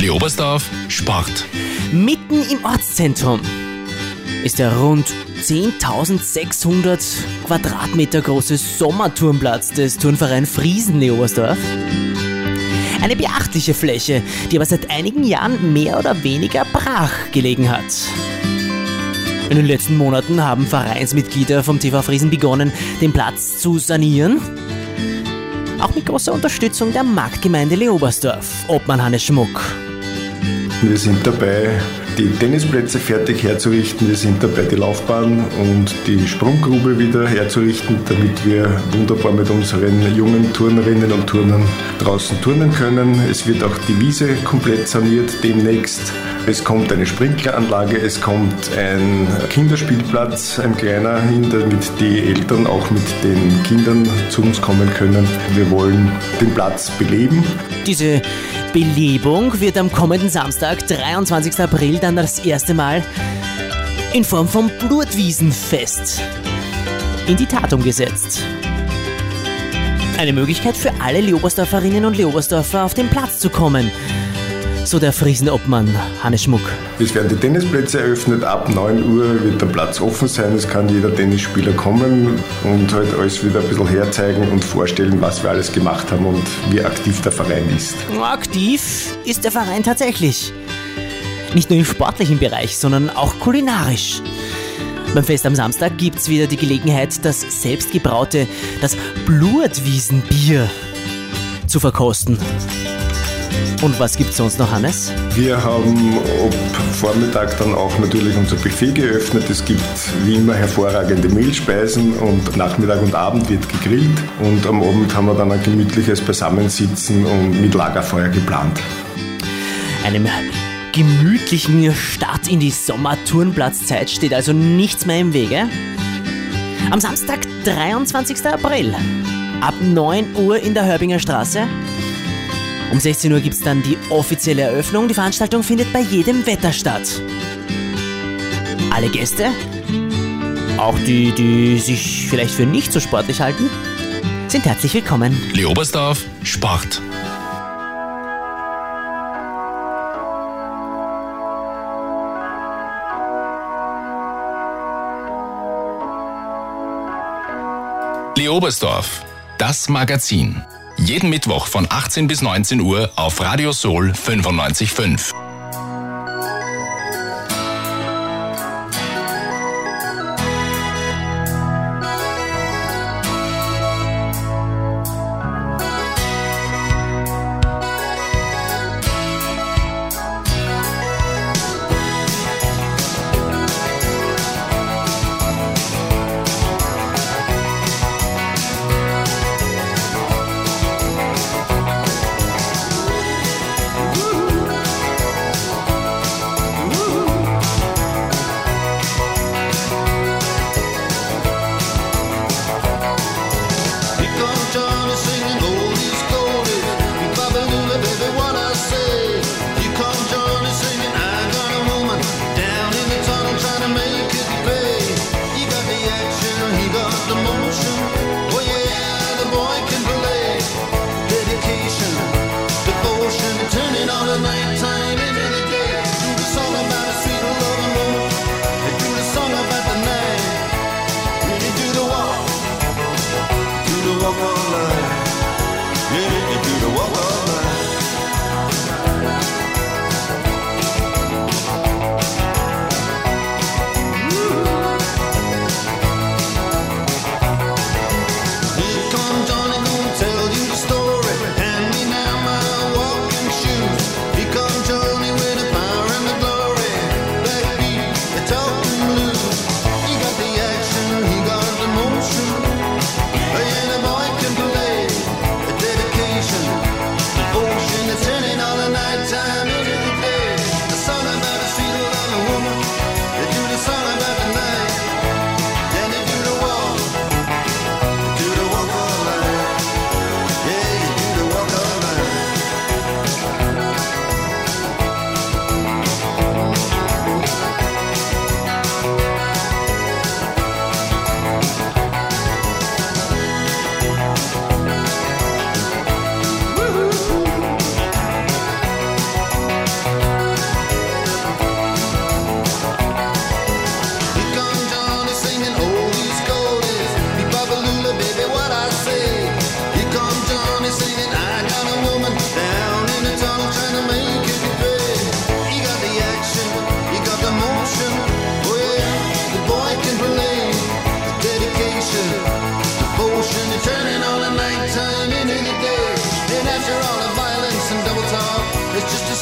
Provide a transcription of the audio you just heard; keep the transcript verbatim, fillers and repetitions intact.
Leobersdorf Sport. Mitten im Ortszentrum ist der rund zehntausendsechshundert Quadratmeter große Sommerturnplatz des Turnvereins Friesen Leobersdorf. Eine beachtliche Fläche, die aber seit einigen Jahren mehr oder weniger brach gelegen hat. In den letzten Monaten haben Vereinsmitglieder vom T V Friesen begonnen, den Platz zu sanieren. Auch mit großer Unterstützung der Marktgemeinde Leobersdorf, Obmann Hannes Schmuck. Wir sind dabei, die Tennisplätze fertig herzurichten. Wir sind dabei, die Laufbahn und die Sprunggrube wieder herzurichten, damit wir wunderbar mit unseren jungen Turnerinnen und Turnern draußen turnen können. Es wird auch die Wiese komplett saniert demnächst. Es kommt eine Sprinkleranlage, es kommt ein Kinderspielplatz, ein kleiner, damit die Eltern auch mit den Kindern zu uns kommen können. Wir wollen den Platz beleben. Diese Belebung wird am kommenden Samstag, dreiundzwanzigsten April, dann das erste Mal in Form von Blutwiesenfest in die Tat umgesetzt. Eine Möglichkeit für alle Leobersdorferinnen und Leobersdorfer auf den Platz zu kommen, so der Friesen-Obmann Hannes Schmuck. Es werden die Tennisplätze eröffnet, ab neun Uhr wird der Platz offen sein, es kann jeder Tennisspieler kommen und halt alles wieder ein bisschen herzeigen und vorstellen, was wir alles gemacht haben und wie aktiv der Verein ist. Aktiv ist der Verein tatsächlich. Nicht nur im sportlichen Bereich, sondern auch kulinarisch. Beim Fest am Samstag gibt es wieder die Gelegenheit, das selbstgebraute, das Blutwiesenbier zu verkosten. Und was gibt's sonst noch, Hannes? Wir haben ab Vormittag dann auch natürlich unser Buffet geöffnet. Es gibt wie immer hervorragende Mehlspeisen und Nachmittag und Abend wird gegrillt. Und am Abend haben wir dann ein gemütliches Beisammensitzen und mit Lagerfeuer geplant. Einem gemütlichen Start in die Sommerturnplatzzeit steht also nichts mehr im Wege. Am Samstag, dreiundzwanzigsten April, ab neun Uhr in der Hörbinger Straße. Um sechzehn Uhr gibt es dann die offizielle Eröffnung. Die Veranstaltung findet bei jedem Wetter statt. Alle Gäste, auch die, die sich vielleicht für nicht so sportlich halten, sind herzlich willkommen. Leobersdorf Sport. Leobersdorf, das Magazin. Jeden Mittwoch von achtzehn bis neunzehn Uhr auf Radio Soul fünfundneunzig Komma fünf. all trying to make it great. You got the action, you got the motion. Oh yeah, the boy can play. The dedication, devotion, you're turning all the nighttime into the day. And after all the violence and double talk, it's just a